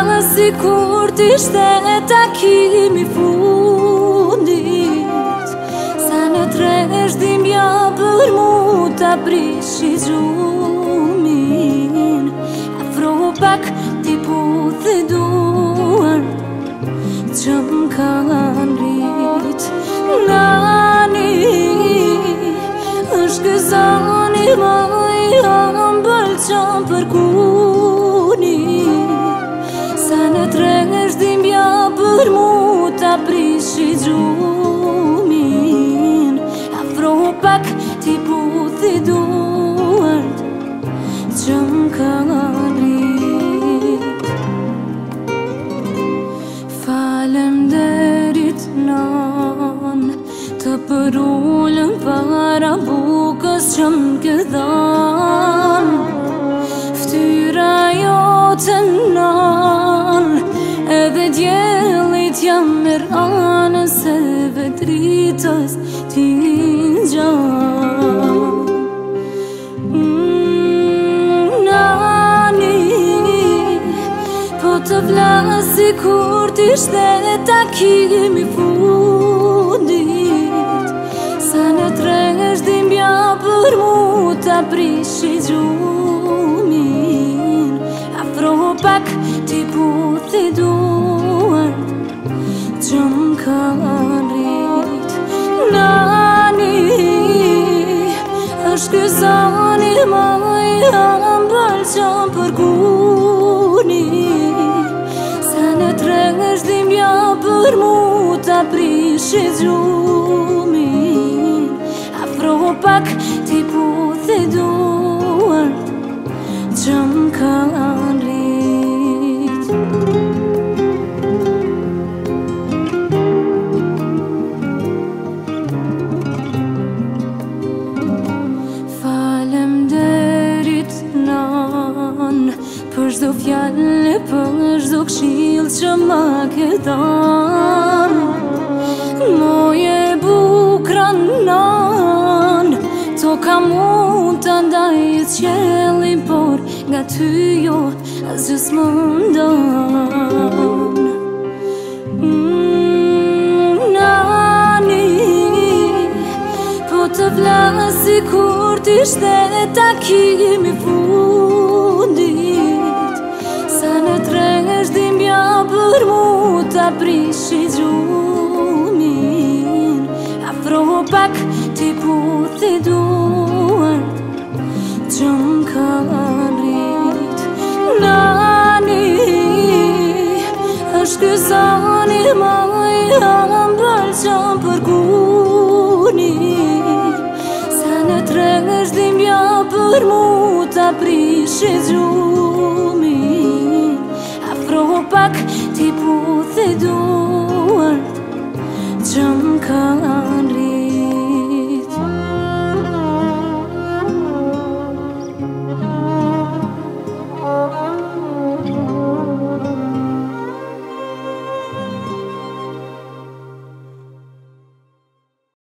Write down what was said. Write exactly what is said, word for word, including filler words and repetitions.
si kur t'ishte takimi fundit. Sa në tresh dhimbja për mu t'a prishi gjumin. Afro pak t'i puthi duar që m'kan rrit. Nani është gëzani ma i ambël që për kuni. Sa në tresh dhimbja për mu t'a prishi gjumin. Afro pak t'i puthi duart që m'kan rrit. Falemderit nan të përullën para bukës që m'ke dhan. Ftyra jote nan edhe djellit jam mir anës e vetritës ti ngjan. Mm, nani po të vlasi kur t'ishte takimi fundit. Sa në tresh dhimbja për mu t'a prishi gjumin. Afro pak t'i puthi duart që m'kan rrit. Nani është gëzani ma i ambël që për kuni. Sa në tresh dhimbja për mu t'a prishi gjumin. Afro pak t'i puthi duart që m'kan rrit. Falemderit nan për çdo fjalë, për çdo këshill që ma ke dhan. Moje bukra nan, toka mund të ndaj qjellin, por nga ty jo asgjë s'mundon. Mm, nani po të vlasi kur t'ishte takimi fundit. Sa në tresh dhimbja për mu t'a prishi gjumin. Afro pak t'i puthi duart që m'kan rrit. Nani është gëzani ma i ambël që për kuni. Sa në tresh dhimbja për mu t'a prishi gjumin. Afro pak t'i puthi duart që m'kan